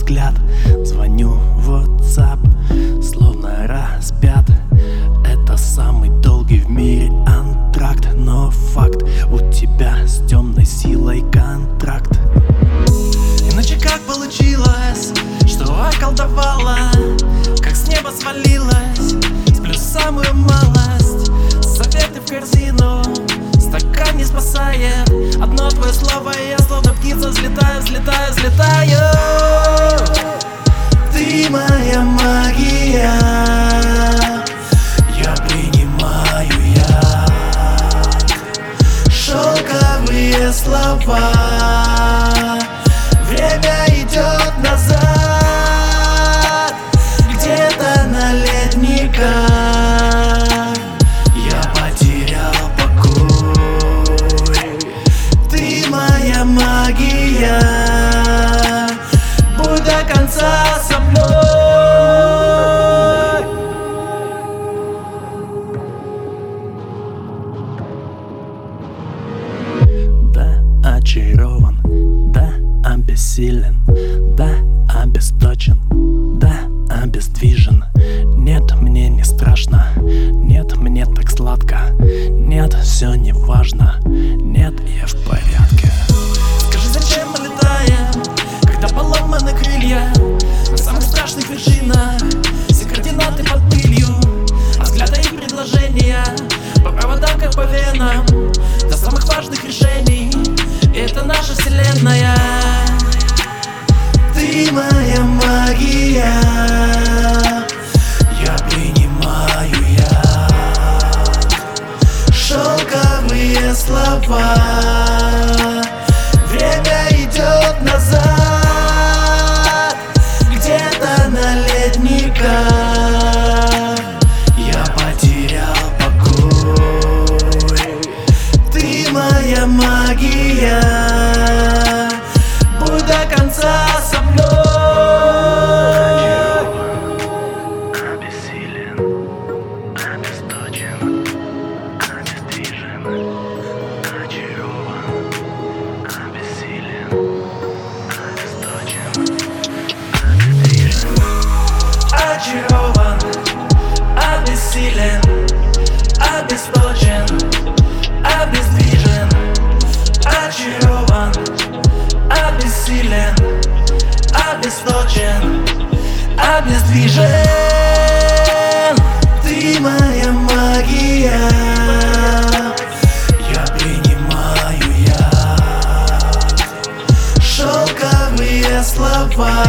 взгляд. Звоню в WhatsApp, словно распят. Это самый долгий в мире антракт. Но факт, у тебя с темной силой контракт. Иначе как получилось, что околдовала, как с неба свалилась, сплю самую малость. Советы в корзину, стакан не спасает. Одно твое слово, и я словно птица взлетаю, взлетаю, взлетаю. Ты моя магия, я принимаю яд. Шелковые слова, время идет назад. Где-то на ледниках я потерял покой. Ты моя магия, будь до конца со мной. Да, очарован, да, обессилен, да, обесточен, да, обездвижен. Нет, мне не страшно, нет, мне так сладко, нет, все не важно, нет, я в порядке. Скажи, зачем мы летаем, когда поломаны крылья на самых страшных вершинах? Все координаты под пылью, а взгляды и предложения по проводам, как по венам, до самых важных решений. И это наша вселенная. Ты моя магия, я принимаю яд. Шелковые слова, время идет назад. Где-то на ледниках я потерял покой. Ты моя магия, будь до конца со мной. Обессилен, обесточен, обездвижен, очарован, обессилен, обесточен, обездвижен, очарован, обессилен, обесточен, обездвижен, очарован, обессилен, обесточен, обездвижен. Ты моя магия, я принимаю яд. Шелковые слова,